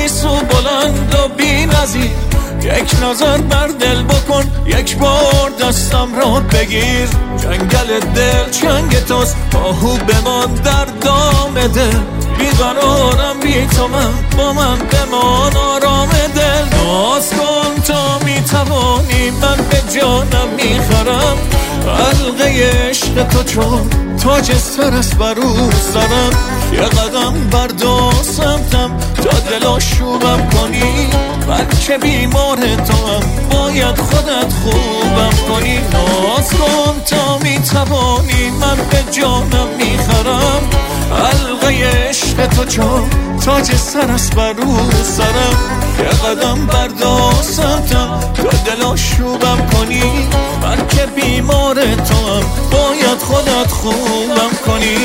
گیسو بلند و بی نظیر، یک نظر بر دل بکن، یک بار دستم را بگیر. جنگل دل چنگ توست، آهو بمان در دام دل. بیقرارم بی تو من، با من بمان آرام دل. ناز کن تا میتوانی، من به جانم میخرم. حلقه عشق تو چون تاج سر است بر او سرم. یه قدم برداشتم تا دل آشوبم کنی، من که بیمار توام باید خودت خوبم کنی. ناز کن تا میتوانی، من به جانم میخرم. حلقه عشق تو چون تاج سر است بر او سرم. یه قدم برداشتم تا دل آشوبم کنی، من که بیمار توام باید خودت خوبم کنی.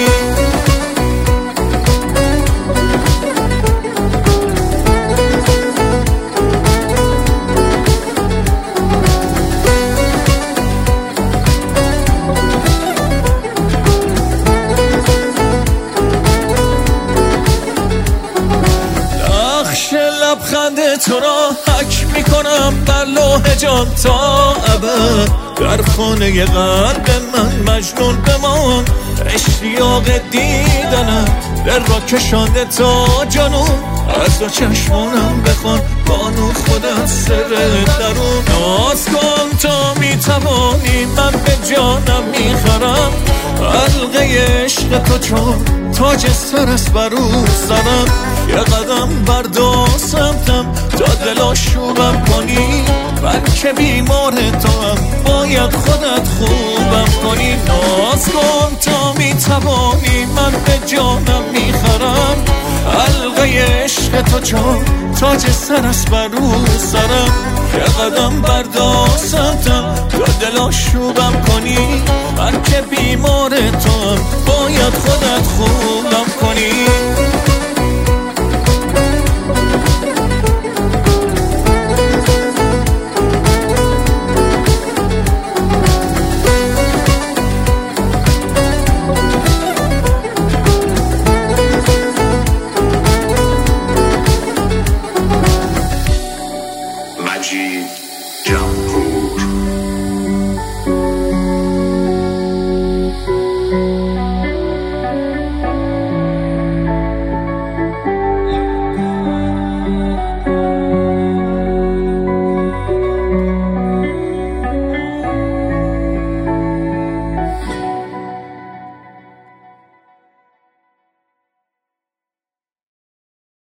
لبخند تو را حک میکنم بر لوح جان تا ابد. در خانه قلب من مجنون بمان، اشتیاق دیدنم دل را کشانده تا جنون. از دو چشمانم بخوان بانو خودت سر درون. ناز کن تا میتوانی، من به جانم میخرم. حلقه عشق تو چون تاج سر است بر او سرم. یه قدم برداشتم تا دل آشوبم کنی، من که بیمار توام باید خودت خوبم کنی. ناز کن تا میتوانی، من به جانم میخرم. حلقه عشق تو چون تاج سر است بر او سرم. یه قدم برداشتم تا دل آشوبم کنی، من که بیمار توام باید خودت خوبم